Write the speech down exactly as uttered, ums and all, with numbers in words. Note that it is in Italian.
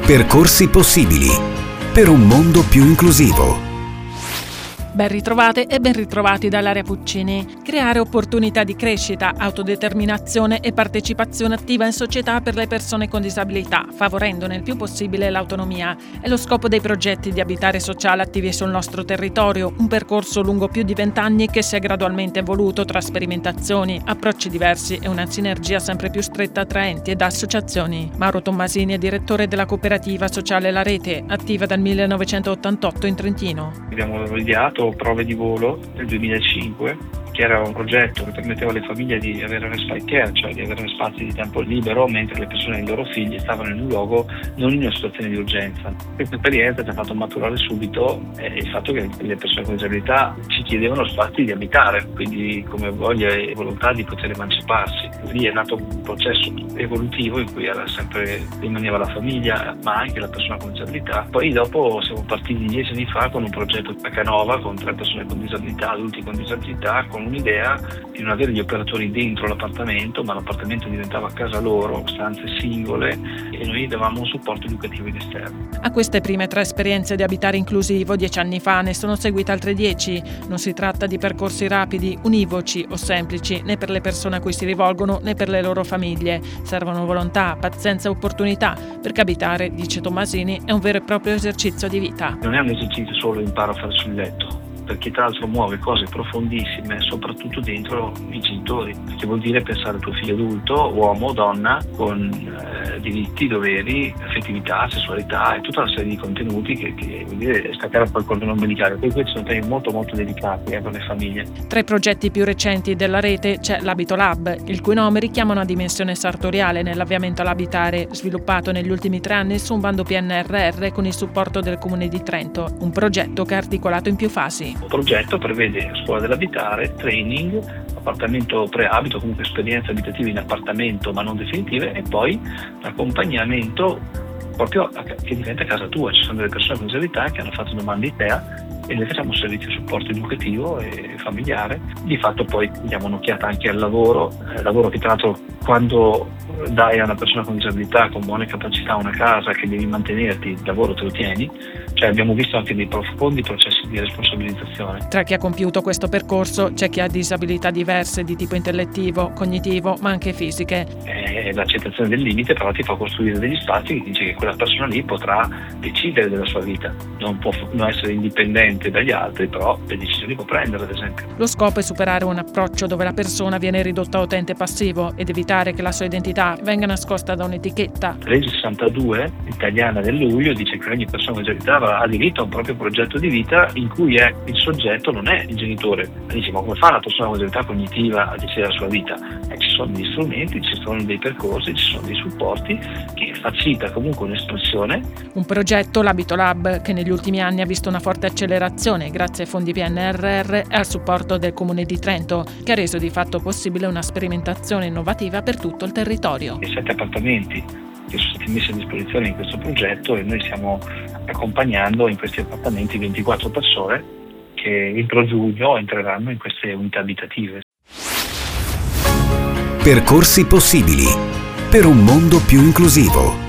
Percorsi possibili per un mondo più inclusivo. Ben ritrovate e ben ritrovati dall'Area Puccini. Creare opportunità di crescita, autodeterminazione e partecipazione attiva in società per le persone con disabilità, favorendone il più possibile l'autonomia. È lo scopo dei progetti di Abitare Sociale attivi sul nostro territorio, un percorso lungo più di vent'anni che si è gradualmente evoluto tra sperimentazioni, approcci diversi e una sinergia sempre più stretta tra enti ed associazioni. Mauro Tommasini è direttore della cooperativa sociale La Rete, attiva dal millenovecentottantotto in Trentino. Abbiamo ideato Prove di volo nel duemilacinque, che era un progetto che permetteva alle famiglie di avere respite care, cioè di avere spazi di tempo libero mentre le persone e i loro figli stavano in un luogo non in una situazione di urgenza. Questa esperienza ci ha fatto maturare subito eh, il fatto che le persone con disabilità ci chiedevano spazi di abitare, quindi come voglia e volontà di poter emanciparsi. Lì è nato un processo evolutivo in cui era sempre rimaneva la famiglia ma anche la persona con disabilità. Poi dopo siamo partiti dieci anni fa con un progetto a Canova con tre persone con disabilità, adulti con disabilità, con un'idea di non avere gli operatori dentro l'appartamento, ma l'appartamento diventava casa loro, stanze singole, e noi davamo un supporto educativo in esterno. A queste prime tre esperienze di abitare inclusivo, dieci anni fa, ne sono seguite altre dieci. Non si tratta di percorsi rapidi, univoci o semplici, né per le persone a cui si rivolgono né per le loro famiglie. Servono volontà, pazienza e opportunità, perché abitare, dice Tommasini, è un vero e proprio esercizio di vita. Non è un esercizio solo imparo a fare sul letto, perché tra l'altro muove cose profondissime, soprattutto dentro i genitori, che vuol dire pensare al tuo figlio adulto, uomo o donna, con eh, diritti, doveri, affettività, sessualità e tutta una serie di contenuti che, che vuol dire staccare poi il cordone ombelicale. Poi questi sono temi molto molto delicati eh, per le famiglie. Tra i progetti più recenti della Rete c'è l'Abito Lab, il cui nome richiama una dimensione sartoriale nell'avviamento all'abitare, sviluppato negli ultimi tre anni su un bando P N R R con il supporto del Comune di Trento, un progetto che è articolato in più fasi. Il progetto prevede scuola dell'abitare, training, appartamento preabito, comunque esperienze abitative in appartamento ma non definitive, e poi l'accompagnamento proprio a, che diventa casa tua. Ci sono delle persone con disabilità che hanno fatto domande I T E A e le facciamo un servizio di supporto educativo e familiare. Di fatto poi diamo un'occhiata anche al lavoro, eh, lavoro che tra l'altro quando dai a una persona con disabilità con buone capacità una casa che devi mantenerti, il lavoro te lo tieni, cioè abbiamo visto anche dei profondi processi di responsabilizzazione. Tra chi ha compiuto questo percorso c'è chi ha disabilità diverse di tipo intellettivo, cognitivo ma anche fisiche. Eh, l'accettazione del limite però ti fa costruire degli spazi che dice che quella persona lì potrà decidere della sua vita, non può non essere indipendente dagli altri, però le decisioni può prendere ad esempio. Lo scopo è superare un approccio dove la persona viene ridotta a utente passivo ed evitare che la sua identità venga nascosta da un'etichetta. La legge sessantadue italiana del luglio dice che ogni persona con disabilità ha diritto a un proprio progetto di vita in cui è, il soggetto non è il genitore. Dici, ma come fa una persona con disabilità cognitiva a decidere la sua vita? Eh, ci sono degli strumenti, ci sono dei percorsi, ci sono dei supporti che facilita comunque un'espressione. Un progetto, l'Abito Lab, che negli ultimi anni ha visto una forte accelerazione grazie ai fondi P N R R e al supporto del Comune di Trento, che ha reso di fatto possibile una sperimentazione innovativa per tutto il territorio. I sette appartamenti che sono stati messi a disposizione in questo progetto e noi stiamo accompagnando in questi appartamenti ventiquattro persone che entro giugno entreranno in queste unità abitative. Percorsi possibili per un mondo più inclusivo.